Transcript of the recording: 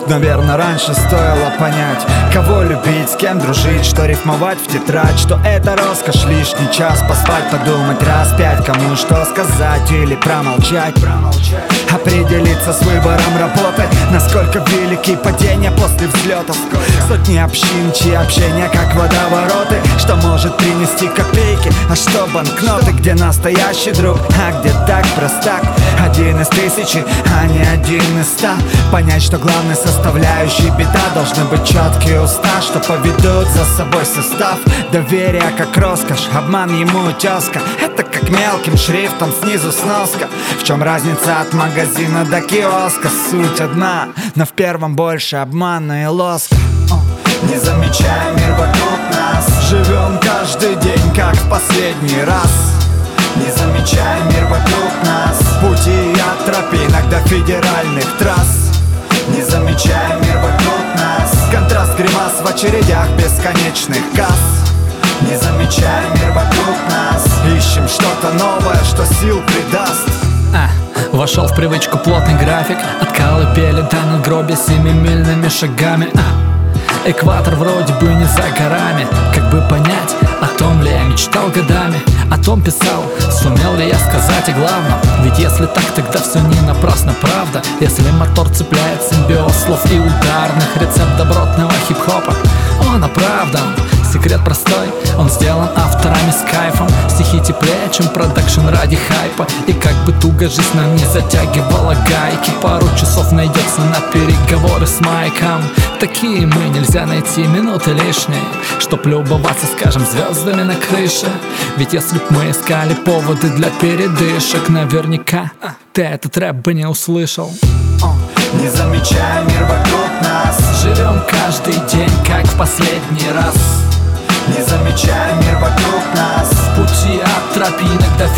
Наверное, раньше стоило понять, кого любить, с кем дружить, что рифмовать в тетрадь, что это роскошь, лишний час поспать, подумать раз пять, кому что сказать или промолчать. Определиться с выбором работы, насколько велики падения после взлетов. Сотни общин, чьи общения как водовороты, что может принести копейки, а что банкноты. Где настоящий друг, а где так простак. Один из тысячи, а не один из 100. Понять, что главной составляющей беда должны быть четкие уста, что поведут за собой состав. Доверие как роскошь, обман ему тезка. Это как мелким шрифтом снизу сноска. В чем разница от магазина до киоска? Суть одна, но в первом больше обмана и лоска. Не замечая мир вокруг нас, живем каждый день как в последний раз. Не замечая мир вокруг нас, пути от тропинок до федеральных трасс. Не замечая мир вокруг нас, контраст гримас в очередях бесконечных касс. Не замечая мир вокруг нас, ищем что-то новое, что сил придаст. Вошел в привычку плотный график, от колыбели до надгробия семимильными шагами. Экватор вроде бы не за горами. Как бы понять, о том ли я мечтал годами, о том писал, сумел ли я сказать о главном. Ведь если так, тогда все не напрасно, правда. Если мотор цепляет симбиоз слов и ударных, рецепт добротного хип-хопа, он оправдан. Секрет простой, он сделан авторами с кайфом. Стихи теплее, чем продакшн ради хайпа. И как бы туго жизнь нам не затягивала гайки, пару часов найдется на переговоры с Майком. Такие мы, нельзя найти минуты лишние, чтоб любоваться, скажем, звездами на крыше. Ведь если б мы искали поводы для передышек, наверняка ты этот рэп бы не услышал. Не замечая мир вокруг нас, живем каждый день как в последний раз. Не замечая мир вокруг нас, пути от тропинок до